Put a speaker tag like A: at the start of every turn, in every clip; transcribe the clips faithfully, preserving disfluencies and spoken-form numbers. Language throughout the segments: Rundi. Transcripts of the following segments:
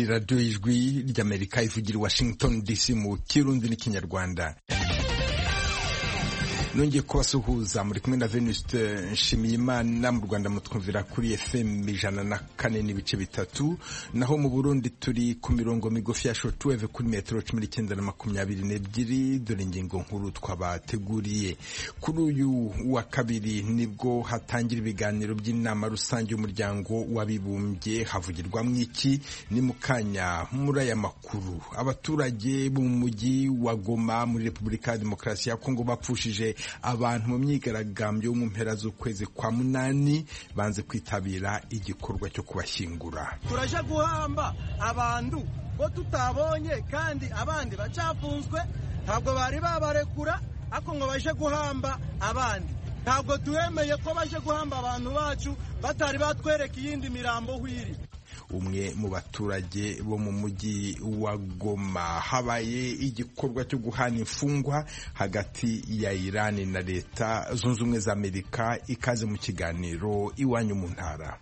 A: ni radiyo y'ijwi ry'Amerika ivugira i Washington D C mu Kirundi n'ikinyarwanda. Nongeye kubasuhuza muri kumwe na Venuste Nshimiyimana. Mu Rwanda mutwumvira kuri F M ijana na kane n'ibice bitatu, naho mu Burundi turi ku mirongo migufi ya shortwave kuri metero cumi n'icyenda na makumyabiri n'ebyiri. Dore ingingo nkuru twabateguriye. Kuri uyu wa kabiri nibwo hatangira ibiganiro by'inama rusange y'umuryango w'abibumbye. Havugirwamo iki? Ni mu kanya muri aya makuru. Abaturage bo mu mujyi wa Goma muri Repubulika ya Demokarasi ya Kongo bapfushije abantu mu myigaragambyo mu mpera z'ukwezi kwa munani banze kwitabira igikorwa cyo kubashyingura.
B: Turaje guhamba abantu bo tutabonye kandi abandi bacafunzwe, ntabwo bari babarekura ako ngo baje guhamba abandi. Ntabwo tuwemeye ko baje guhamba abantu bacu batari batwereka iyindi mirambo hwiri.
A: Umwe mu baturage bo mu mujyi wa Goma. Habaye igikorwa cyo guhana imfungwa hagati ya Irani na Leta Zunze Ubumwe za Amerika. Ikaze mu kiganiro Iwanyu mu Ntara.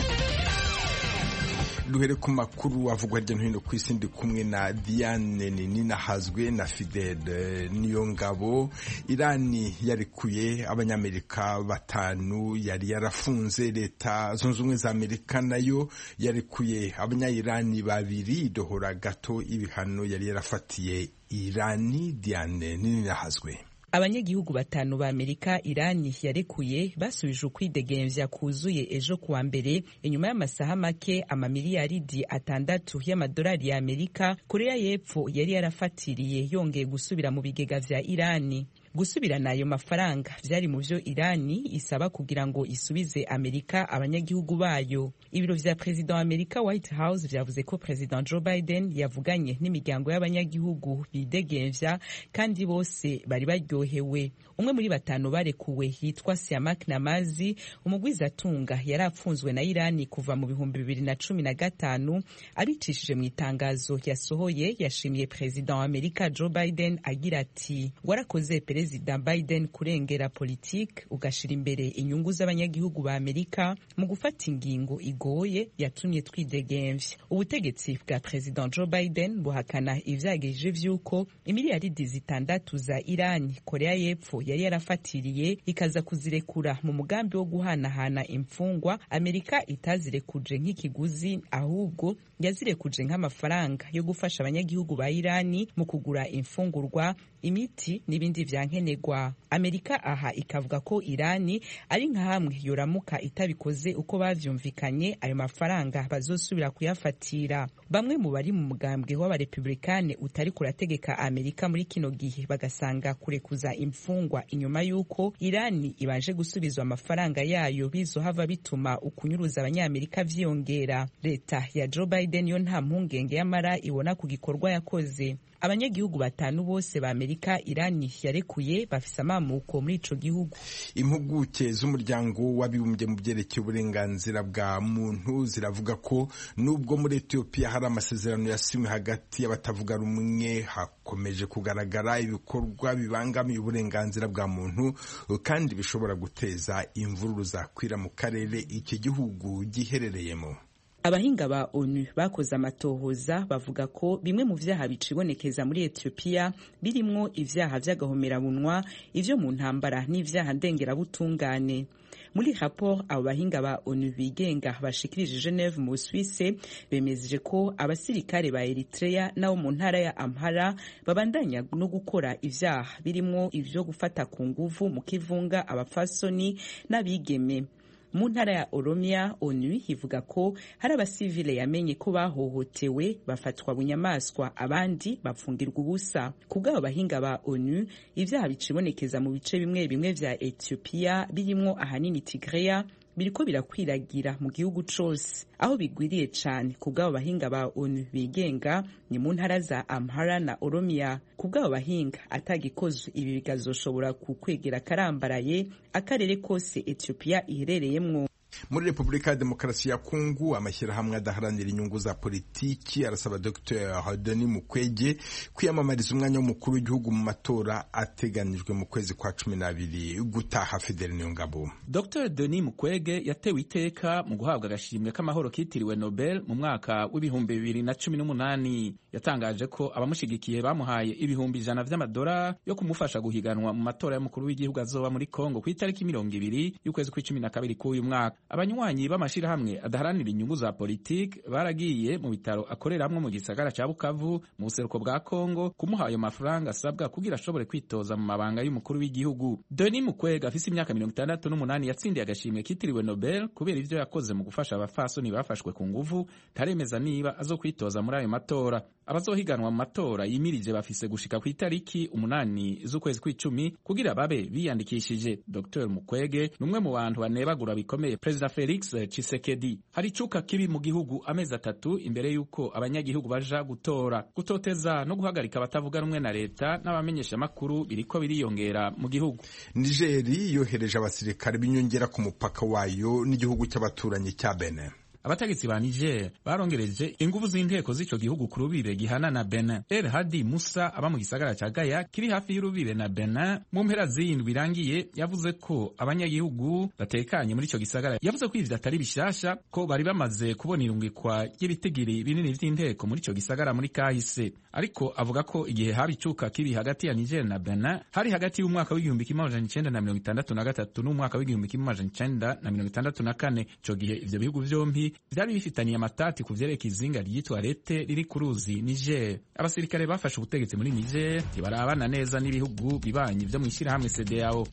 A: Duhere ku makuru avugwa hirya no hino ku isi. Ndi kumwe na Diane Ninahazwe na Fidel Niyongabo. Irani yarekuye abanyamerika batanu yari yarafunze. Leta Zunze Ubumwe za Amerika nayo yarekuye abanya-Irani babiri dohora gato ibihano yari yarafatiye Irani. Diane Ninahazwe.
C: Abanyagihugu batanu ba Amerika Irani yarekuye basubije ukwidegemvya kuzuye ejo kuwa mbere inyuma y'amasaha make amamiliyaridi atandatu y'amadolari ya Amerika Korea y'Epfo yari yarafatiriye yongeye gusubira mu bigega vya Irani. Gusubirana ayo mafaranga vyari mu vyo Irani isaba kugira ngo isubize Amerika abanyagihugu bayo. Ibiro vya President wa Amerika White House vyavuze ko President Joe Biden yavuganye n'imiryango y'abanyagihugu bidegemvya kandi bose bari baryohewe. Umwe muri batanu barekuwe yitwa Siamak Namazi, umugwizatunga yari apfunzwe na Irani kuva mu bihumbi bibiri na cumi na gatanu. Abicishije mu itangazo yasohoye yashimiye President wa Amerika Joe Biden agira ati, warakoze President Biden kurengera politiki ugashira imbere inyungu z'abanyagihugu ba Amerika mu gufata ingingo igoye yatumye twidegemvya. Ubutegetsi bwa President Joe Biden buhakana ivyagirije vy'uko imiliyaridi zitandatu za Irani Korea y'Epfo yari yarafatiriye ikaza kuzirekura mu mugambi wo guhanahana imfungwa. Amerika itazirekuje nk'ikiguzi, ahubwo yazirekuje nk'amafaranga yo gufasha abanyagihugu ba Irani mu kugura imfungurwa, imiti n'ibindi vyankenegwa. Amerika aha ikavuga ko Irani ari nka hamwe yoramuka itabikoze uko bavyumvikanye ayo mafaranga bazosubira kuyafatira. Bamwe mu bari mu mugambwe w'abarepublikane utari kurategeka Amerika muri kino gihe bagasanga kurekuza imfungwa inyuma yuko Irani ibanje gusubizwa amafaranga yayo bizohava bituma ukunyuruza abanyamerika vyiyongera. Leta ya Joe Biden yo nta mpungenge y'amara ibona ku gikorwa yakoze. Abanyagihugu batanu bose ba Amerika Irani yarekuye bafise amamuko muri ico gihugu.
A: Impuguke z'umuryango w'abibumbye mu byerekeye uburenganzira bwa muntu ziravuga ko nubwo muri Ethiopia hari amasezerano yasinywe hagati y'abatavuga rumwe, hakomeje kugaragara ibikorwa bibangamiye uburenganzira bwa muntu kandi bishobora guteza imvururu zakwira mu karere iki gihugu giherereyemo.
C: Abahinga ba ONU bakoze amatohoza bavuga ko bimwe mu vyaha bicibonekeza muri Ethiopia birimwo ivyaha vy'agahomerabunwa, ivyo mu ntambara n'ivyaha ndengerabutungane. Muri rapport abo bahinga ba ONU bigenga bashikirije Geneve mu Suisse bemeje ko abasirikare ba Eritrea nabo mu ntara ya Amhara babandanya no gukora ivyaha birimwo ivyo gufata ku nguvu mu kivunga abafasoni n'abigeme. Mu ntara ya Oromia ONU ivuga ko hari abasivile yamenye ko bahohotewe bafatwa bunyamaswa abandi bapfungirwa ubusa. Kubw'abo bahinga ba ONU ivyaha bicibonekeza mu bice bimwe bimwe vya Ethiopia birimwo ahanini Tigray biriko birakwiragira mu gihugu cose. Aho bigwiriye cane kubw'abo bahinga ba ONU bigenga ni mu ntara za Amhara na Oromia. Kubw'abo bahinga atagikozwe ibi bigazoshobora kukwegera karambaraye akarere kose Ethiopia iherereyemwo.
A: Muri Repubulika ya Demokarasi ya Kongo, amashyirahamwe adaharanira inyungu za politiki arasaba Dr Denis Mukwege kwiyamamariza umwanya w'umukuru w'igihugu mu matora ateganijwe mu kwezi kwa cumi n'abiri gutaha. Fidel Niyongabo.
D: Dr Denis Mukwege yatewe iteka mu guhabwa agashimwe k'amahoro kitiriwe Nobel mu mwaka w'ibihumbi bibiri na cumi n'umunani. Yatangaje ko abamushigikiye bamuhaye ibihumbi ijana vy'amadolari yo kumufasha guhiganwa mu matora y'umukuru w'igihugu azoba muri Kongo ku itariki mirongo ibiri y'ukwezi kw'icumi na kabiri k'uyu mwaka. Abanywanyi b'amashirahamwe adaharanira inyungu za politiki baragiye mu bitaro akoreramwo mu gisagara ca Bukavu mu buseruko bwa Kongo kumuha ayo mafaranga asabwa kugira ashobore kwitoza mu mabanga y'umukuru w'igihugu. Denis Mukwege afise imyaka mirongo itandatu n'umunani yatsindiye agashimwe kitiriwe Nobel kubera ivyo yakoze mu gufasha abafasoni bafashwe ku nguvu. Taremeza niba azokwitoza muri ayo matora. Abazohiganwa mu matora yimirije bafise gushika ku itariki umunani z'ukwezi kw'icumi kugira babe biyandikishije. Dr Mukwege numwe mu bantu banebagura bikomeye President Felix Tshisekedi. Hari icuka kibi mu gihugu amezi atatu imbere yuko abanyagihugu baja gutora. Gutoteza no guhagarika abatavuga rumwe na leta n'abamenyesha makuru biriko biriyongera mu gihugu.
A: Nigeri yohereje abasirikare b'inyongera ku mupaka wayo n'igihugu cy'abaturanyi cya Benin.
D: Abategetsi ba Niger barongereje inguvu z'inteko z'ico gihugu ku rubibe gihana na Benin. El Hadi Musa aba mu gisagara ca Gaya kiri hafi y'urubibe na Benin mu mpera z'indwi irangiye yavuze ko abanyagihugu batekanye muri ico gisagara. Yavuze ko ivyo atari bishasha, ko bari bamaze kubona irungikwa ry'ibitigiri binini vy'inteko muri ico gisagara muri kahise, ariko avuga ko igihe haba icuka kibi hagati ya Niger na Benin hari hagati y'umwaka w'igihumbi kimwe amajana icenda na mirongo itandatu na gatatu n'umwaka w'igihumbi kimwe amajana icenda na mirongo itandatu na kane. Ico gihe ivyo bihugu vyompi vyari bifitaniye amatati ku vyerekeye izinga ryitwa Rete riri ku ruzi Niger. Abasirikare bafashe ubutegetsi muri Niger ntibarabana neza n'ibihugu bibanyi vyo mw'ishirahamwe C D A O.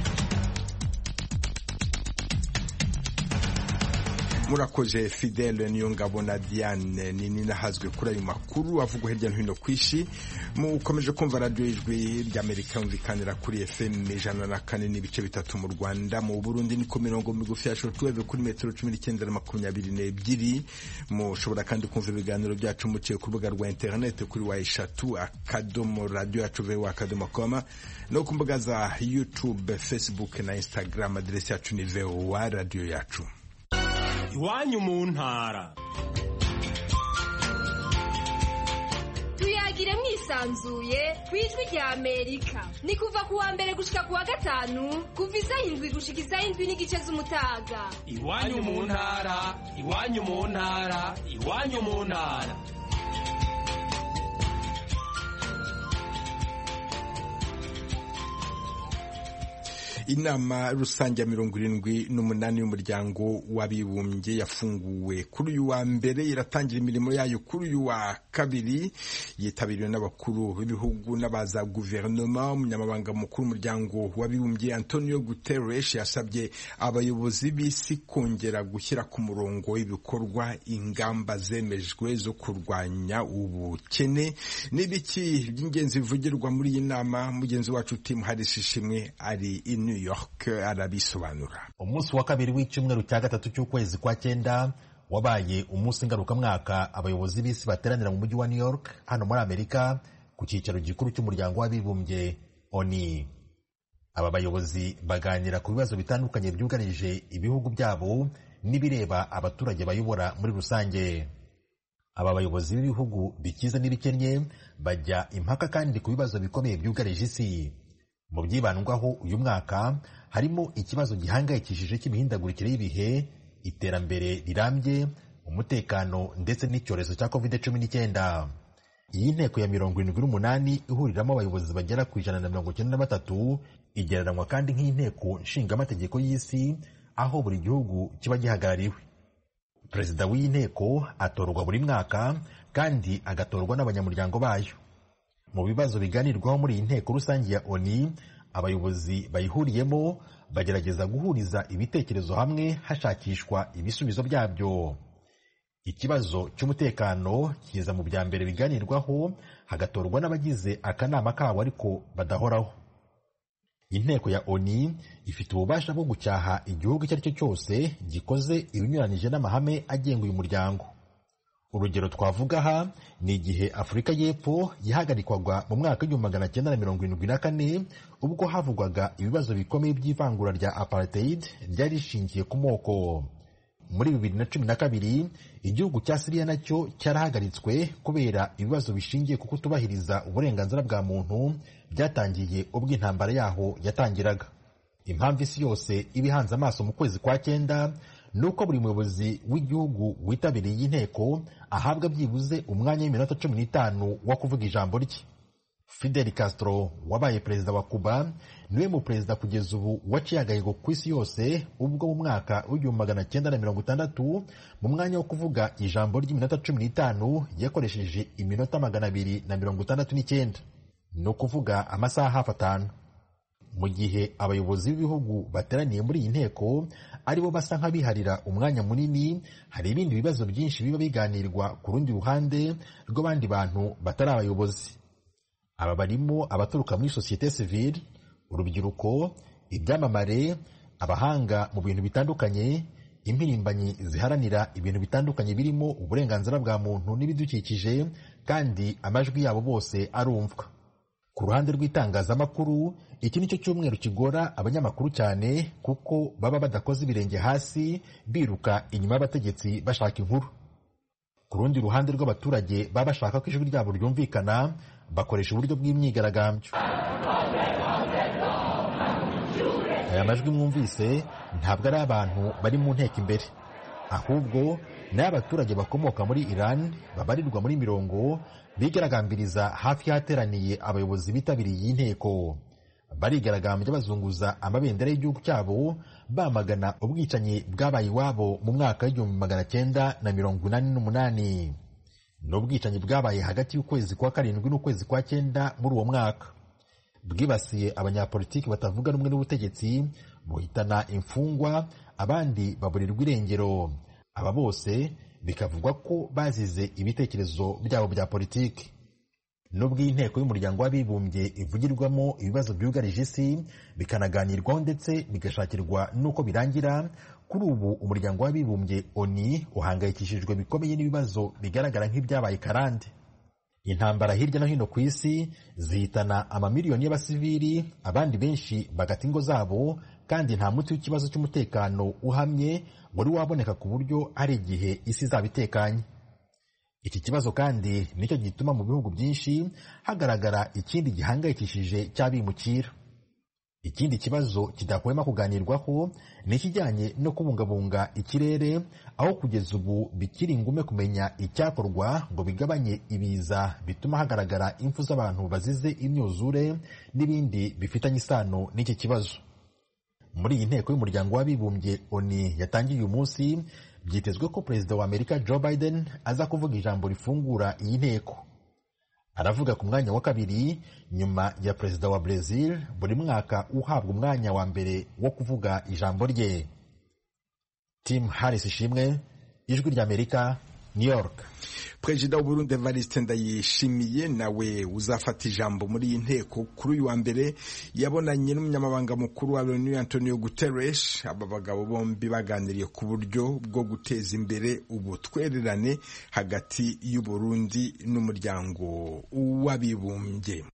A: Murakoze Fidel Niyongabo na Diane nini nahazwe kuri ayo makuru avugwa hirya no hino kw'ishi. Mukomeje kumva radio ijwi ry'Amerika yumvikanira kuri F M ijana na kane n'ibice bitatu mu Rwanda. Mu Burundi ni ku mirongo migufi ya shortwave kuri metero cumi n'icyenda na makumyabiri n'ebyiri. Mushobora kandi kumva ibiganiro byacu muciye ku rubuga rwa internet kuri wa eshatu akadomo radio yacu v w akadomo com no ku mbuga za YouTube, Facebook na Instagram. Adresi yacu ni v w radio yacu.
E: Iwanyu mu ntara.
F: Tuyagire mwisanzuye kwijwi rya Amerika. Ni kuva ku wa mbere gushika ku wa gatanu kuva isaha indwi gushika isaha indwi n'igice z'umutaga.
E: Iwanyu mu ntara, iwanyu mu ntara, iwanyu mu ntara.
A: Inama rusange ya mirongo irindwi n'umunani y'umuryango w'abibumbye yafunguwe kuri uyu wa mbere, iratangira imirimo yayo kuri uyu wa kabiri. Yitabiriwe n'abakuru b'ibihugu n'abaza guverinoma. Umunyamabanga mukuru w'umuryango w'abibumbye Antonio Guterres yasabye abayobozi b'isi kongera gushyira ku murongo ibikorwa ingamba zemejwe zo kurwanya ubukene. N'ibiki by'ingenzi bivugirwa muri iyi nama, mugenzi wacu Tim Harris Ishimwe ari in New York arabisobanura.
G: Umunsi wa kabiri w'icyumweru cya gatatu cy'ukwezi kwa cyenda wabaye umunsi ngarukamwaka abayobozi b'isi bateranira mu mujyi wa New York hano muri Amerika ku cyicaro gikuru cy'umuryango w'abibumbye O N U. Aba bayobozi baganira ku bibazo bitandukanye byugarije ibihugu byabo n'ibireba abaturage bayobora muri rusange. Aba bayobozi b'ibihugu bikize n'ibikennye bajya impaka kandi ku bibazo bikomeye byugarije isi. Mu byibandwaho uyu mwaka harimo ikibazo gihangayikishije cy'imihindagurikire y'ibihe, iterambere rirambye, umutekano ndetse n'icyorezo cya covid cumi n'icyenda. Iyi nteko ya mirongo irindwi n'umunani ihuriramo abayobozi bagera ku ijana na mirongo icyenda na batatu igereranywa kandi nk'inteko nshingamategeko y'isi, aho buri gihugu kiba gihagarariwe. Perezida w'iyi nteko atorwa buri mwaka kandi agatorwa n'abanyamuryango bayo. Mu bibazo biganirwaho muri iyi nteko rusange ya O N U, abayobozi bayihuriyemo bagerageza guhuriza ibitekerezo hamwe hashakishwa ibisubizo byabyo. Ikibazo cy'umutekano kiza mu bya mbere biganirwaho, hagatorwa n'abagize akanama kabo ariko badahoraho. Inteko ya O N U ifite ububasha bwo gucyaha igihugu icyo ari cyo cyose gikoze ibinyuranije n'amahame agenga uyu muryango. Urugero twavuga aha ni igihe Afurika y'Epfo yahagarikwaga mu mwaka w'igihumbi magana cyenda na mirongo irindwi na kane ubwo havugwaga ibibazo bikomeye by'ivangura rya apartheid ryari rishingiye ku moko. muri bibiri na cumi na kabiri igihugu cya Syria nacyo cyarahagaritswe kubera ibibazo bishingiye ku kutubahiriza uburenganzira bwa muntu byatangiye ubwo intambara yaho yatangiraga. Impamvu isi yose ibihanze amaso mu kwezi kwa cyenda nuko buri muyobozi w'igihugu witabiriye iyi nteko ahabwa byibuze umwanya w'iminota cumi n'itanu wo kuvuga ijambo rye. Fidel Castro wabaye perezida wa Cuba niwe mu perezida kugeza ubu waciye agahigo ku isi yose ubwo mu mwaka w'igihumbi magana cyenda na mirongo itandatu mu mwanya wo kuvuga ijambo ry'iminota cumi n'itanu yakoresheje iminota magana abiri na mirongo itandatu n'icyenda, ni ukuvuga amasaha hafi atanu. Mu gihe abayobozi b'ibihugu bateraniye muri iyi nteko aribo basa nk'abiharira umwanya munini, hari ibindi bibazo byinshi biba biganirwa ku rundi ruhande rw'abandi bantu batari abayobozi. Aba barimo abaturuka muri sosiyete sivile, urubyiruko, ibyamamare, abahanga mu bintu bitandukanye, impirimbanyi ziharanira ibintu bitandukanye birimo uburenganzira bwa muntu n'ibidukikije, kandi amajwi yabo bose arumvwa. Ku ruhande rw'itangazamakuru, iki nicyo cyumweru kigora abanyamakuru cyane kuko baba badakoze ibirenge hasi biruka inyuma y'abategetsi bashaka inkuru. Ku rundi ruhande rw'abaturage baba bashaka ko ijwi ryabo ryumvikana, bakoresha uburyo bw'imyigaragambyo. Aya majwi mwumvise ntabwo ari abantu bari mu nteko imbere, ahubwo ni abaturage bakomoka muri Iran babarirwa muri mirongo bigaragambiriza hafi y'ahateraniye abayobozi bitabiriye iyi nteko. Barigaragambya bazunguza amabendera y'igihugu cyabo bamagana ubwicanyi bwabaye iwabo mu mwaka w'igihumbi magana cyenda na mirongo inani n'umunani. Ni ubwicanyi bwabaye hagati y'ukwezi kwa karindwi n'ukwezi kwa cyenda muri uwo mwaka. Bwibasiye abanyapolitiki batavuga rumwe n'ubutegetsi, buhitana imfungwa, abandi baburirwa irengero. Aba bose bikavugwa ko bazize ibitekerezo byabo bya politiki. Nubwo iyi nteko y'umuryango w'abibumbye ivugirwamo ibibazo byugarije isi bikanaganirwaho ndetse bigashakirwa n'uko birangira, kuri ubu umuryango w'abibumbye O N U uhangayikishijwe bikomeye n'ibibazo bigaragara nk'ibyabaye karande. Intambara hirya no hino ku isi zihitana amamiliyoni y'abasivili, abandi benshi bagata ingo zabo, kandi nta muti w'ikibazo cy'umutekano uhamye wari waboneka ku buryo ari igihe isi izaba itekanye. Iki kibazo kandi nicyo gituma mu bihugu byinshi hagaragara ikindi gihangayikishije cy'abimukira. Ikindi kibazo kidahwema kuganirwaho ni ikijyanye no kubungabunga ikirere, aho kugeza ubu bikiri ingume kumenya icyakorwa ngo bigabanye ibiza bituma hagaragara impfu z'abantu bazize imyuzure n'ibindi bifitanye isano n'iki kibazo. Muri iyi nteko y'umuryango w'abibumbye O N U yatangiye uyu munsi, byitezwe ko perezida wa Amerika Joe Biden aza kuvuga ijambo rifungura iyi nteko. Aravuga ku mwanya wa kabiri nyuma ya perezida wa Brazil buri mwaka uhabwa umwanya wa mbere wo kuvuga ijambo rye. Tim Harris Ishimwe, Ijwi ry'Amerika, New York.
A: Perezida w'u Burundi Evariste Ndayishimiye nawe uzafata ijambo muri iyi nteko kuri uyu wa mbere yabonanye n'umunyamabanga mukuru wa O N U Antonio Guterres. Aba bagabo bombi baganiriye ku buryo bwo guteza imbere ubutwererane hagati y'u Burundi n'umuryango w'abibumbye.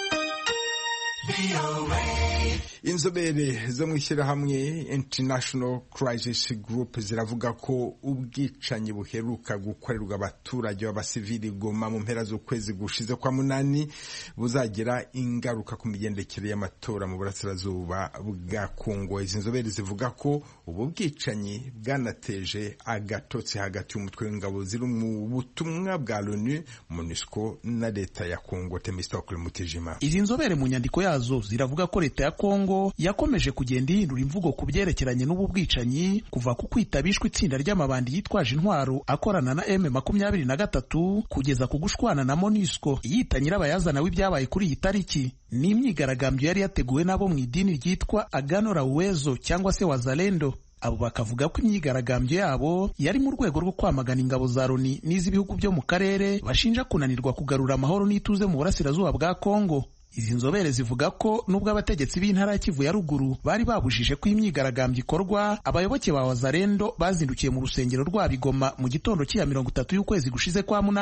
A: Inzobere zo mu ishyirahamwe International Crisis Group ziravuga ko ubwicanyi buheruka gukorerwa abaturage b'abasivili Goma mu mpera z'ukwezi gushize kwa munani buzagira ingaruka ku migendekere y'amatora mu burasirazuba bwa Kongo. Izi nzobere zivuga ko ubu bwicanyi bwanateje agatotsi hagati y'umutwe w'ingabo ziri mu butumwa bwa Loni, MONUSCO na leta ya Kongo. Temistokle Mutijima.
H: Izi nzobere mu nyandiko yazo ziravuga ko leta ya Kongo yakomeje kugenda ihindura imvugo ku byerekeranye n'ubu bwicanyi, kuva ku kwitabishwa itsinda ry'amabandi yitwaje intwaro akorana na M makumyabiri na gatatu kugeza ku gushwana na MONUSCO yita nyirabayazana w'ibyabaye kuri iyi tariki. Ni imyigaragambyo yari yateguwe n'abo mu idini ryitwa Agano la Uwezo cyangwa se Wazalendo. Abo bakavuga ko imyigaragambyo yabo yari mu rwego rwo kwamagana ingabo za Loni n'iz'ibihugu byo mu karere bashinja kunanirwa kugarura amahoro n'ituze mu burasirazuba bwa Kongo. Izi nzobere zivuga ko nubwo abategetsi b'intara ya Kivu ya ruguru bari babujije ko imyigaragambyo ikorwa, abayoboke ba Wazalendo bazindukiye mu rusengero rwa Bigoma mu gitondo cy'iya mirongo itatu y'ukwezi gushize kwa munani.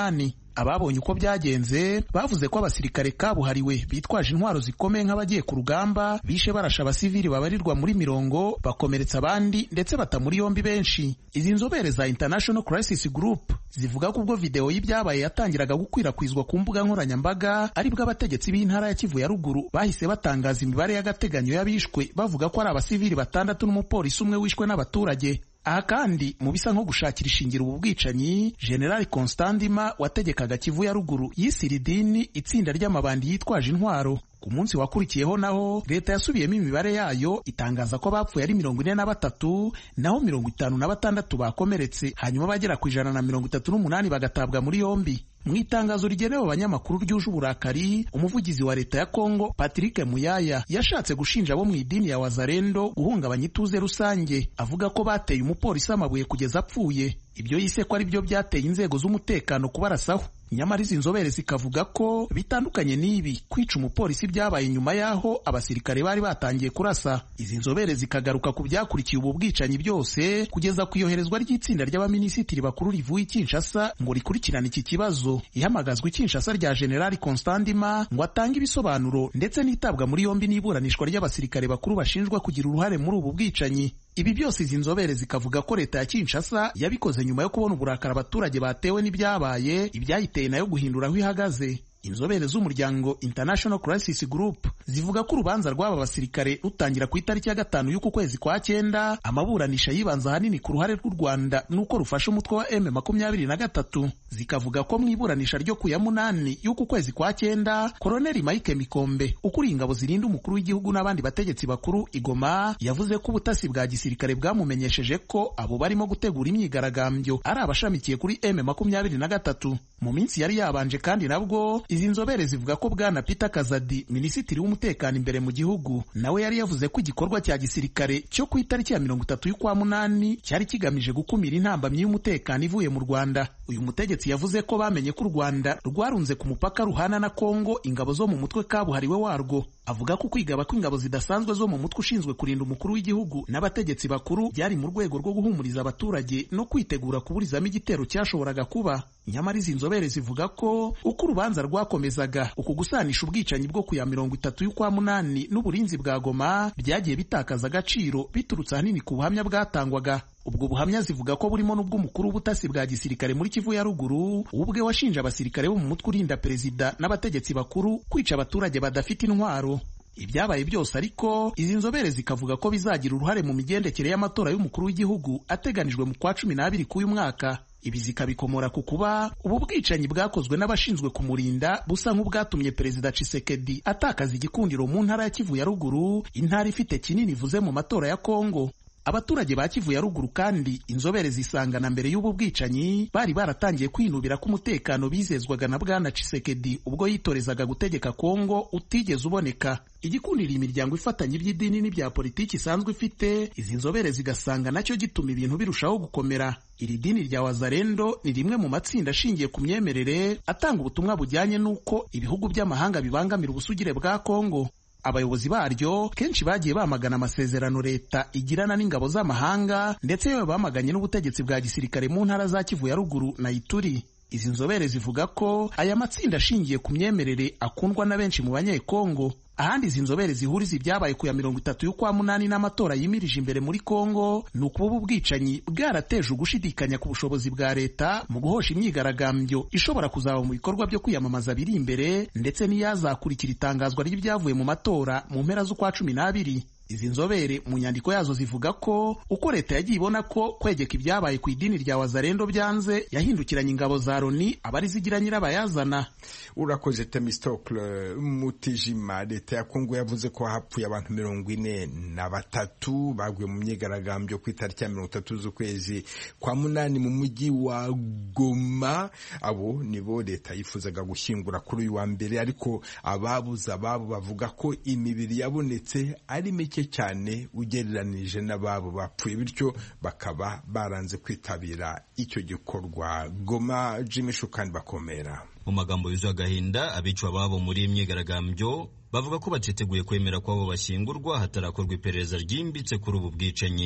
H: Ababonye uko byagenze bavuze ko abasirikare kabuhariwe bitwaje intwaro zikomeye nk'abagiye ku rugamba bishe barasha abasivili babarirwa muri mirongo, bakomeretsa abandi ndetse bata muri yombi benshi. Izi nzobere za International Crisis Group zivuga ko ubwo video y'ibyabaye yatangiraga gukwirakwizwa ku mbuga nkoranyambaga aribwo abategetsi b'intara ya Kivu ya ruguru bahise batangaza imibare y'agateganyo y'abishwe bavuga ko ari abasivili batandatu n'umupolisi umwe wishwe n'abaturage. Aha kandi mu bisa nko gushakira ishingiro ubu bwicanyi, General Constantima wategekaga Kivu ya ruguru yisiridini itsinda ry'amabandi yitwaje intwaro. Ku munsi wakurikiyeho naho leta yasubiyemo imibare yayo itangaza ko bapfuye ari mirongo ine na batatu naho mirongo itanu na batandatu bakomeretse, hanyuma bagera ku ijana na mirongo itatu n'umunani bagatabwa muri yombi. Mu itangazo rigenewe abanyamakuru ryuje uburakari, umuvugizi wa leta ya Kongo Patrick Muyaya yashatse gushinja abo mu idini ya Wazalendo guhungabanya ituze rusange, avuga ko bateye umupolisi amabuye kugeza apfuye. Ibyo yise ko ari byo byateye inzego z'umutekano kubarasaho. Nyamara izi nzobere zikavuga ko bitandukanye n'ibi, kwica umupolisi byabaye nyuma yaho abasirikare bari batangiye kurasa. Izi nzobere zikagaruka ku byakurikiye ubu bwicanyi byose kugeza ku iyoherezwa ry'itsinda ry'abaminisitiri bakuru rivuye i Kinshasa ngo rikurikirane iki kibazo. Ihamagazwa i Kinshasa rya General Constantima ngo atange ibisobanuro ndetse n'itabwa muri yombi n'iburanishwa ry'abasirikare bakuru bashinjwa kugira uruhare muri ubu bwicanyi. Ibi byose izi nzobere zikavuga ko leta ya Kinshasa yabikoze nyuma yo kubona uburakari abaturage batewe n'ibyabaye, ibyayiteye nayo guhindura aho ihagaze. Inzobere z'umuryango International Crisis Group zivuga ko urubanza rw'aba basirikare rutangira ku itariki ya gatanu y'uku kwezi kwa cyenda, amaburanisha yibanza ahanini ku ruhare rw'u Rwanda nuko rufasha umutwe wa M makumyabiri na gatatu. Zikavuga ko mu iburanisha ryo ku ya munani y'uku kwezi kwa cyenda, Koloneli Mike Mikombe ukuriye ingabo zirinda umukuru w'igihugu n'abandi bategetsi bakuru Igoma yavuze ko ubutasi bwa gisirikare bwamumenyesheje ko abo barimo gutegura imyigaragambyo ari abashamikiye kuri M makumyabiri na gatatu. Mu minsi yari yabanje kandi nabwo izi nzobere zivuga ko Bwana Peter Kazadi, minisitiri w'umutekano imbere mu gihugu, nawe yari yavuze ko igikorwa cya gisirikare cyo ku itariki ya mirongo itatu y'ukwa munani cyari kigamije gukumira intambamyi y'umutekano ivuye mu Rwanda. Uyu mutegetsi yavuze ko bamenye ko u Rwanda rwarunze ku mupaka ruhana na Kongo ingabo zo mu mutwe kabuhariwe warwo. Avuga ko kwigaba kw'ingabo zidasanzwe zo mu mutwe ushinzwe kurinda umukuru w'igihugu n'abategetsi bakuru byari mu rwego rwo guhumuriza abaturage no kwitegura kuburizamo igitero cyashoboraga kuba. Nyamara izi nzobere zivuga ko uko urubanza rwakomezaga, uku gusanisha ubwicanyi bwo ku ya mirongo itatu y'ukwa munani n'uburinzi bwa Goma byagiye bitakaza agaciro biturutse ahanini ku buhamya bwatangwaga. Ubwo buhamya zivuga ko burimo n'ubw'umukuru w'ubutasi bwa gisirikare muri Kivu ya ruguru, ubwe washinja abasirikare bo mu mutwe urinda perezida n'abategetsi bakuru kwica abaturage badafite intwaro. Ibyabaye byose ariko izi nzobere zikavuga ko bizagira uruhare mu migendekere y'amatora y'umukuru w'igihugu ateganijwe mu kwa cumi n'abiri k'uyu mwaka. Ibi zikabikomora ku kuba ubu bwicanyi bwakozwe n'abashinzwe kumurinda busa nk'ubwatumye Perezida Tshisekedi atakaza igikundiro mu ntara ya Kivu ya ruguru, intara ifite kinini ivuze mu matora ya Kongo. Abaturage ba Kivu ya ruguru kandi inzobere zisangana mbere y'ubu bwicanyi bari baratangiye kwinubira ko umutekano bizezwaga na Bwana Tshisekedi ubwo yitorezaga gutegeka Kongo utigeze uboneka. Igikundira imiryango ifatanye iby'idini n'ibya politiki isanzwe ifite, izi nzobere zigasanga nacyo gituma ibintu birushaho gukomera. Iri dini rya Wazalendo ni rimwe mu matsinda ashingiye ku myemerere atanga ubutumwa bujyanye n'uko ibihugu by'amahanga bibangamira ubusugire bwa Kongo. Abayobozi baryo kenshi bagiye bamagana amasezerano leta igirana n'ingabo z'amahanga, ndetse yewe bamaganye n'ubutegetsi bwa gisirikare mu ntara za Kivu ya ruguru na Ituri. Izi nzobere zivuga ko aya matsinda ashingiye ku myemerere akundwa na benshi mu banyekongo. Ahandi izi nzobere zihuriza ibyabaye ku ya mirongo itatu y'ukwa munani n'amatora yimirije imbere muri Kongo ni ukuba ubu bwicanyi bwarateje ugushidikanya ku bushobozi bwa leta mu guhosha imyigaragambyo ishobora kuzaba mu bikorwa byo kwiyamamaza biri imbere, ndetse n'iyazakurikira itangazwa ry'ibyavuye mu matora mu mpera z'ukwa cumi n'abiri. Izi nzobere mu nyandiko yazo zivuga ko uko leta yagiye ibona ko kwegeka ibyabaye ku idini rya Wazalendo byanze, yahindukiranye ingabo za Loni abari zigira nyirabayazana.
A: Urakoze Temistocle Mutijima. Leta ya Kongo yavuze ko hapfuye abantu mirongo ine na batatu baguye mu myigaragambyo ku itariki ya mirongo itatu z'ukwezi kwa munani mu mujyi wa Goma. Abo nibo leta yifuzaga gushyingura kuri uyu wa mbere, ariko ababuza ababo bavuga ko imibiri yabonetse ari mike cyane ugereranije n'ababo bapfuye, bityo bakaba baranze kwitabira icyo gikorwa. Goma, Jimmy Shukani bakomera.
I: Mu magambo yuzuye agahinda, abicwa ababo muri imyigaragambyo bavuga ko batiteguye kwemera ko abo bashyingurwa hatarakorwa iperereza ryimbitse kuri ubu bwicanyi.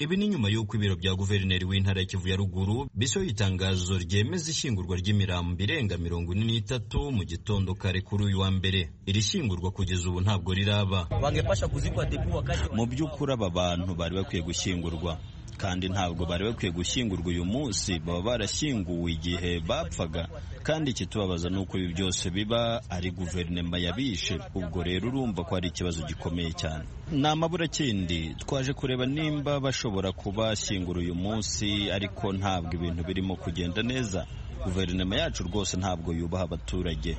I: Ibi ni nyuma y'uko ibiro bya guverineri w'intara ya Kivu ya ruguru bisohoye itangazo ryemeza ishyingurwa ry'imirambo irenga mirongo ine n'itatu mu gitondo kare kuri uyu wa mbere. Iri shyingurwa kugeza ubu ntabwo riraba.
J: Mu by'ukuri aba bantu bari bakwiye gushyingurwa, kandi ntabwo bari bakwiye gushyingurwa uyu munsi, baba barashyinguwe igihe bapfaga. Kandi ikitubabaza ni uko ibi byose biba ari guverinoma yabishe. Ubwo rero urumva ko ari ikibazo gikomeye cyane. Ni amaburakindi, twaje kureba nimba bashobora kubashyingura uyu munsi, ariko ntabwo ibintu birimo kugenda neza. Guverinoma yacu rwose ntabwo yubaha abaturage.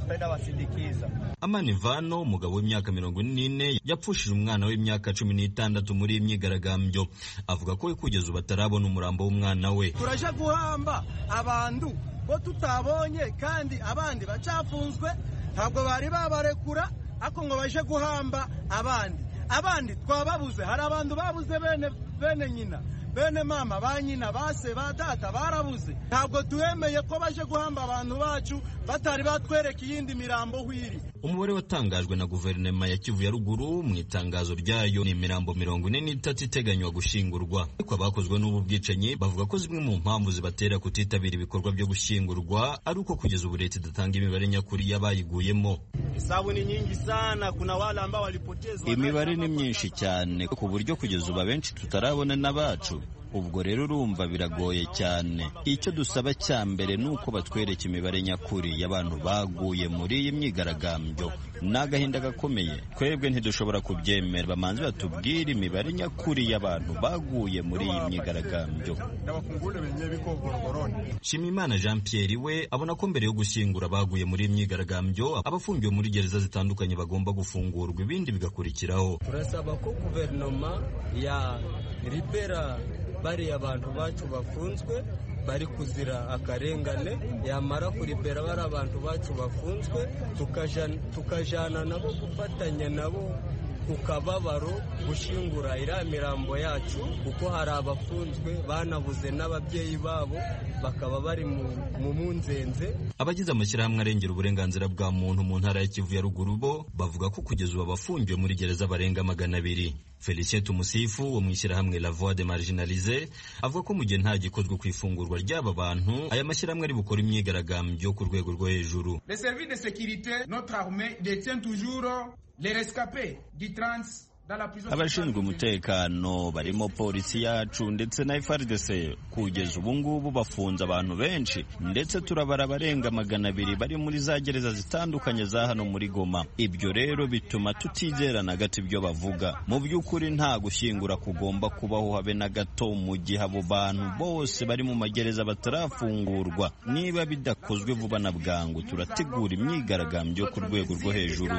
I: Amani Vano, umugabo w'imyaka mirongo ine n'ine, yapfushije umwana w'imyaka cumi n'itandatu muri iyi myigaragambyo. Avuga ko kugeza ubu batarabona umurambo w'umwana we.
B: Turaje guhamba abantu bo tutabonye, kandi abandi bacafunzwe, ntabwo bari babarekura, ako ngo baje guhamba abandi. Abandi twababuze, hari abantu babuze bene bene nyina, bene mama, ba nyina, base, ba data barabuze. Ntabwo tuwemeye ko baje guhamba abantu bacu batari batwereka iyindi mirambo hwiri.
I: Umubare watangajwe na guverinoma ya Kivu ya ruguru mu itangazo ryayo ni imirambo mirongo ine n'itatu iteganywa gushingurwa. Ariko abakozwe n'ubu bwicanyi bavuga ko zimwe mu mpamvu zibatera kutitabira ibikorwa byo gushingurwa ari uko kugeza ubu leta idatanga imibare nyakuri y'abayiguyemo.
B: Hesabu ni nyingi sana, kuna wale ambao walipotezwa.
J: Imibare ni myinshi cyane ku buryo kugeza ubu benshi tutarabona n'abacu. Ubwo rero urumva biragoye cyane. Icyo dusaba cya mbere ni uko batwereka imibare nyakuri y'abantu baguye muri iyi myigaragambyo. Ni agahinda gakomeye, twebwe ntidushobora kubyemera. Bamanzi batubwire imibare nyakuri y'abantu baguye muri iyi myigaragambyo.
I: Shimimana Jean Pierre we abona ko mbere yo gushyingura baguye muri iyi myigaragambyo, abafungiwe muri gereza zitandukanye bagomba gufungurwa, ibindi bigakurikiraho.
K: Turasaba ko guverinoma ya libera bari abantu bacu bafunzwe bari kuzira akarengane, yamara kuribera bari abantu bacu bafunzwe, tukajana nabo gufatanya nabo ku kababaro gushingura iriya mirambo yacu, kuko hari abafunzwe banabuze n'ababyeyi babo bakaba bari mu munzenze.
I: Abagize amashyirahamwe arengera uburenganzira bwa muntu mu ntara ya Kivu ya ruguru bo bavuga ko kugeza ubu abafungiwe muri gereza barenga magana abiri. Felicien Tumusifu wo mu ishyirahamwe La Voix des Marginalisés avuga ko mu gihe nta gikozwe ku ifungurwa ry'aba bantu, aya mashyirahamwe ari bukora imyigaragambyo ku rwego rwo hejuru.
L: Les services de sécurité, notre armée détient toujours les rescapés du trans.
J: Abashinzwe umutekano barimo polisi yacu ndetse na F A R D C kugeza ubu ngubu bafunze abantu benshi, ndetse turabara barenga magana abiri bari muri za gereza zitandukanye za hano muri Goma. Ibyo rero bituma tutizera na gato ibyo bavuga. Mu by'ukuri nta gushyingura kugomba kubaho habe na gato mu gihe abo bantu bose bari mu magereza batarafungurwa. Niba bidakozwe vuba na bwangu, turategura imyigaragambyo ku rwego rwo hejuru.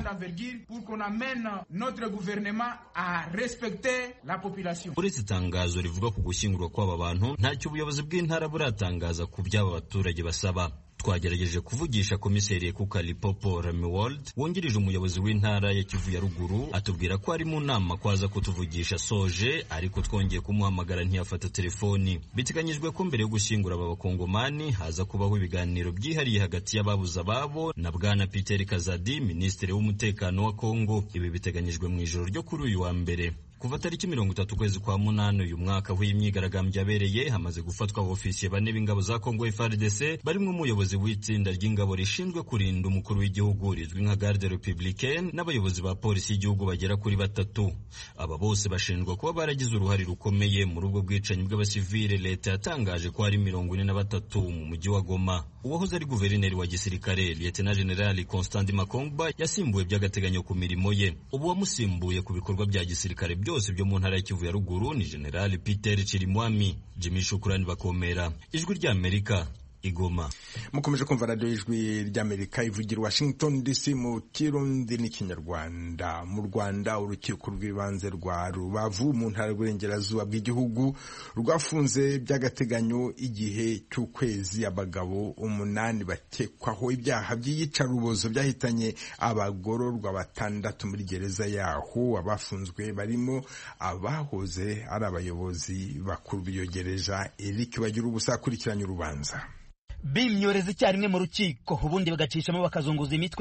L: a respecter la population.
I: Uretse itangazo rivuga ku gushyingurwa kw'aba bantu, ntacyo ubuyobozi bw'intara buratangaza ku by'aba baturage basaba. Twagerageje kuvugisha komiseri Kukalipopo Ramiwald wungirije umuyobozi w'intara ya Kivu ya ruguru, atubwira ko ari mu nama kwaza kutuvugisha soje, ariko twongeye kumuhamagara ntiyafata telefoni. Biteganyijwe ko mbere yo gushyingura aba bakongomani haza kubaho ibiganiro byihariye hagati y'ababuza babo na bwana Peter Kazadi, minisitiri w'umutekano wa Kongo. Ibi biteganyijwe mu ijoro ryo kuri uyu wa mbere. Kuva tariki mirongo itatu kwezi kwa munani uyu mwaka aho imyigaragambyo yabereye, hamaze gufatwa abofisiye bane b'ingabo za Kongo F A R D C barimo umuyobozi w'itsinda ry'ingabo rishinzwe kurinda umukuru w'igihugu rizwi nka Garde Républicaine n'abayobozi ba polisi y'igihugu bagera kuri batatu. Aba bose bashinjwa kuba baragize uruhare rukomeye muri ubwo bwicanyi bw'abasivile leta yatangaje ko hari mirongo ine na batatu mu mujyi wa Goma. Uwahoze ari guverineri wa gisirikare Lieutenant General Constant Makongba yasimbuwe by'agateganyo ku mirimo ye. Ubu wamusimbuye ku bikorwa bya gisirikare byose byo mu ntara ya Kivu ya ruguru ni General Peter Chirimwami. Jimmy Shukrani Bakomera, Ijwi ry'Amerika, Igoma.
A: Mukomeje kumva radio Ijwi ry'Amerika ivugira Washington D C mu Kirundi n'Ikinyarwanda. Mu Rwanda, urukiko rw'ibanze rwa Rubavu mu ntara y'Uburengerazuba bw'igihugu rwafunze by'agateganyo igihe cy'ukwezi abagabo umunani bakekwaho ibyaha by'iyicarubozo byahitanye abagororwa batandatu muri gereza yaho. Abafunzwe barimo abahoze ari abayobozi bakuru b'iyo gereza. Eric Bagira ubusa akurikiranye urubanza.
M: Bimyoreza icyarimwe mu rukiko, ubundi bagacishamo bakazunguza imitwe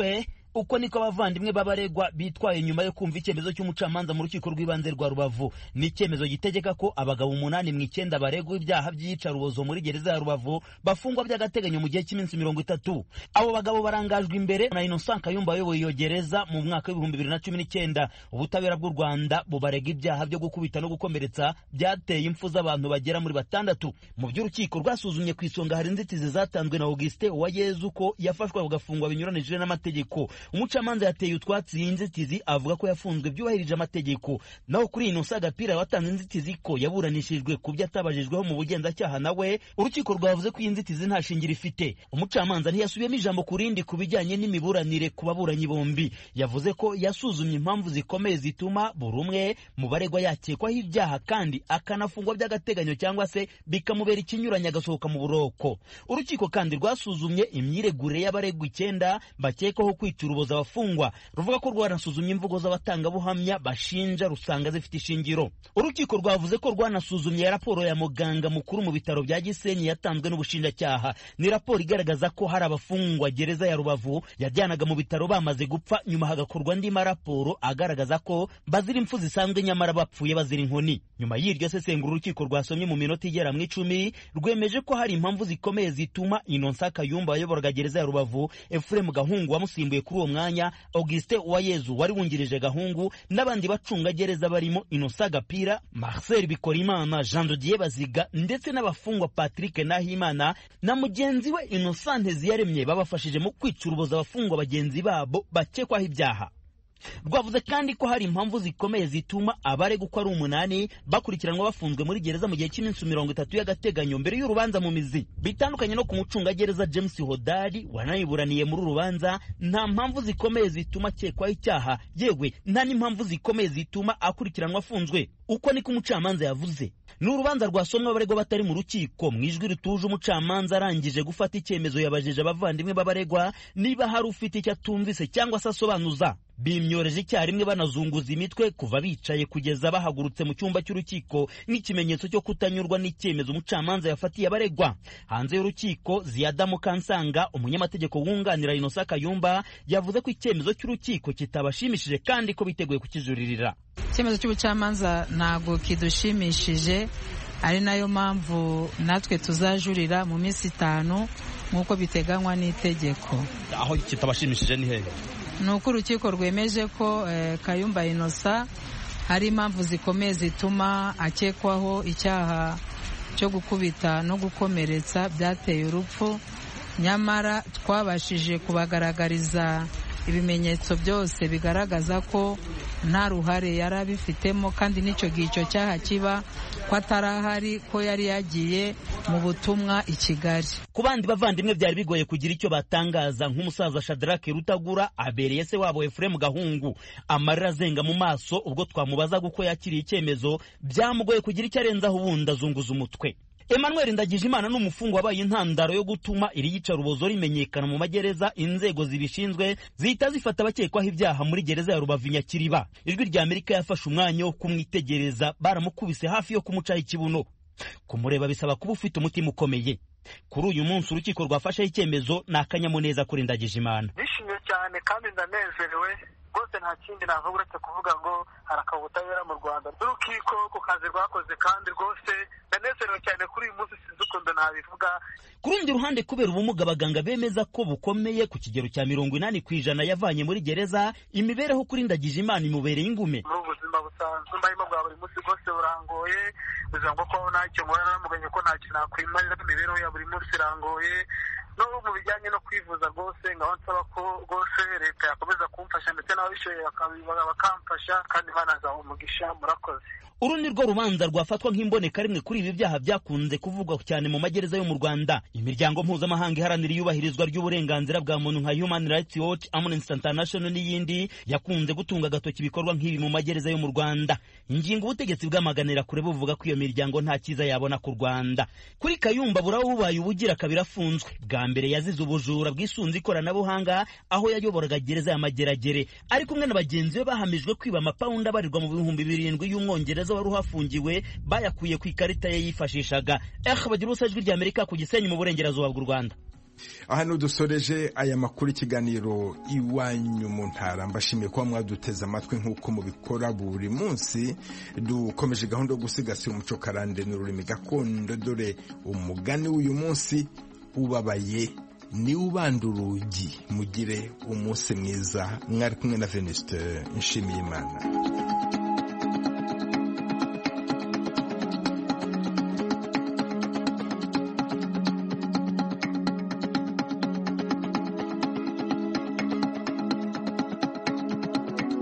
M: uko niko abavandimwe b'abaregwa bitwaye nyuma yo kumva icyemezo cy'umucamanza mu rukiko rw'ibanze rwa Rubavu. Ni icyemezo gitegeka ko abagabo umunani mu icyenda baregwa ibyaha by'iyicarubozo muri gereza ya Rubavu bafungwa by'agateganyo mu gihe cy'iminsi mirongo itatu. Abo bagabo barangajwe imbere na Innocent Kayumba wayoboye iyo gereza mu mwaka w'ibihumbi bibiri na cumi n'icyenda. Ubutabera bw'u Rwanda bubarega ibyaha byo gukubita no gukomeretsa byateye impfu z'abantu bagera muri batandatu. Mu by'urukiko rwasuzumye ku isonga hari inzitizi zatanzwe na Augustin Uwayezu ko yafashwe agafungwa binyuranije n'amategeko. Umucamanza yateye utwatsi iyi nzitizi avuga ko yafunzwe byubahirije amategeko. Naho kuri Innocent Gapira watanze inzitizi ko yaburanishijwe ku byo atabajijweho mu bugenzacyaha nawe urukiko rwavuze ko iyi nzitizi nta shingiro ifite. Umucamanza ntiyasubiyemo ijambo ku rindi ku bijyanye n'imiburanire ku baburanyi bombi. Yavuze ko yasuzumye impamvu zikomeye zituma buri umwe mu baregwa yakekwaho ibyaha kandi akanafungwa by'agateganyo cyangwa se bikamubera ikinyuranye agasohoka mu buroko. Urukiko kandi rwasuzumye imyiregure y'abaregwa icyenda bakekwaho kwica uruboza abafungwa, ruvuga ko rwanasuzumye imvugo z'abatangabuhamya bashinja rusanga zifite ishingiro. Urukiko rwavuze ko rwanasuzumye raporo ya muganga mukuru mu bitaro bya Gisenyi yatanzwe n'ubushinjacyaha. Ni raporo igaragaza ko hari abafungwa gereza ya Rubavu yajyanaga mu bitaro bamaze gupfa, nyuma hagakorwa andi maraporo agaragaza ko bazira impfu zisanzwe nyamara bapfuye bazira inkoni. Nyuma y'iryo sesengura urukiko rwasomye mu minota igera mu icumi rwemeje ko hari impamvu zikomeye zituma Innocent Kayumba wayoboraga gereza ya Rubavu, Ephraim Gahungu wamusimbuye kuri uwo mwanya, Augustin Uwayezu wari wungirije Gahungu n'abandi bacunga gereza barimo Innocent Gapira, Marcel Bikorimana, Jean de Dieu Baziga ndetse n'abafungwa Patrick Nahimana na mugenzi we Innocent Nteziyaremye babafashije mu kwica uruboza abafungwa bagenzi babo bakekwaho ibyaha. Rwavuze kandi ko hari impamvu zikomeye zituma abaregwa uko ari umunani bakurikiranwa bafunzwe muri gereza mu gihe cy'iminsi mirongo itatu y'agateganyo mbere y'urubanza mu mizi. Bitandukanye no ku mucungagereza James Hodari wanayiburaniye muri urubanza, nta mpamvu zikomeye zituma akekwaho icyaha, yewe nta n'impamvu zikomeye zituma akurikiranwa afunzwe. Uko niko umucamanza yavuze. Ni urubanza rwasomwe abaregwa batari mu rukiko. Mu ijwi rituje umucamanza arangije gufata icyemezo yabajije abavandimwe b'abaregwa niba hari ufite icyo atumvise cyangwa se asobanuza. Bimyoreje icyarimwe banazunguza imitwe kuva bicaye kugeza bahagurutse mu cyumba cy'urukiko nk'ikimenyetso cyo kutanyurwa n'icyemezo umucamanza yafatiye abaregwa. Hanze y'urukiko, Ziyada Mukansanga, umunyamategeko wunganira Innocent Kayumba, yavuze ko icyemezo cy'urukiko kitabashimishije kandi ko biteguye kukijuririra.
N: Icyemezo cy'ubucamanza ntabwo kidushimishije, ari nayo mpamvu natwe tuzajurira mu minsi itanu nk'uko biteganywa n'itegeko.
M: Aho kitabashimishije ni hehe?
N: Ni uko urukiko rwemeje ko eh, Kayumba Innocent hari impamvu zikomeye zituma akekwaho icyaha cyo gukubita no gukomeretsa byateye urupfu, nyamara twabashije kubagaragariza ibimenyetso byose bigaragaza ko nta ruhare yari abifitemo, kandi n'icyo gihe icyo cyaha kiba ko atarahari, ko yari yagiye mu butumwa i Kigali.
M: Ku bandi bavandimwe byari bigoye kugira icyo batangaza, nk'umusaza Shadrack Rutagura abereye se wabo Ephraim Gahungu. Amarira azenga mu maso ubwo twamubazaga uko yakiriye icyemezo, byamugoye kugira icyo arenzaho ubundi azunguza umutwe. Emmanuel Ndagijimana n'umufungwa wabaye intandaro yo gutuma iri yicarubozo rimenyekana mu magereza. Inzego zibishinzwe zihita zifata abakekwaho ibyaha muri gereza ya Rubavu Nyakiriba. Ijwi rya Amerika yafashe umwanya wo kumwitegereza, baramukubise hafi yo kumucaho ikibuno. Kumureba bisaba kuba ufite umutima ukomeye. Kuri uyu munsi urukiko rwafashe icyemezo n'akanyamuneza kuri Ndagijimana.
O: Nishimye cyane kandi ndanezerewe rwose, nta kindi navuga uretse kuvuga ngo harakabaho ubutabera mu Rwanda. Urukiko ku kazi rwakoze kandi rwose ndanezerewe cyane kuri uyu munsi, sinzi ukuntu nabivuga.
M: Ku rundi ruhande, kubera ubumuga abaganga bemeza ko bukomeye ku kigero cya mirongo inani ku ijana yavanye muri gereza, imibereho kuri Ndagijimana imubereye ingume.
O: Muri ubuzima busanzwe mbarimo bwa buri munsi rwose burangoye, bivuga ngo ko ntacyo nkora, naramuganye ko ntacyo nakwimarira, imibereho ya buri munsi irangoye. No mu bijyanye no kwivuza rwose ngaho nsaba ko rwose leta yakomeza kumfasha ndetse n'ababishoboye bakamfasha, kandi banazaha umugisha. Murakoze.
M: Uru ni rwo rubanza rwafatwa nk'imboneka rimwe kuri ibi byaha byakunze kuvugwa cyane mu magereza yo mu Rwanda. Imiryango mpuzamahanga iharanira iyubahirizwa ry'uburenganzira bwa muntu nka Human Rights Watch, Amnesty International n'iyindi yakunze gutunga agatoki ibikorwa nk'ibi mu magereza yo mu Rwanda. Ingingo ubutegetsi bwamaganira kure buvuga ko iyo miryango nta cyiza yabona ku Rwanda. Kuri Kayumba buraho bubaye ubugira kabiri afunzwe. Bwa mbere yazize ubujura bwisunze ikoranabuhanga aho yayoboraga gereza ya Mageragere, ari kumwe na bagenzi be bahamijwe kwiba amapawundi abarirwa mu bihumbi birindwi y'umwongereza wari uhafungiwe bayakuye ku ikarita ye yifashishaga. Eh bagira ubusa ijwi rya Amerika ku Gisenyi mu burengerazuba bw'u Rwanda.
A: aha dusoreje aya makuru ikiganiro iwanyu mu ntara. Mbashimiye kuba mwaduteze amatwi nk'uko mubikora buri munsi. Dukomeje gahunda yo gusigasira umuco karande n'ururimi gakondo. Dore umugani w'uyu munsi: ubabaye ni ubanda urugi. Mugire umunsi mwiza. Mwari kumwe na Venuste Nshimiyimana.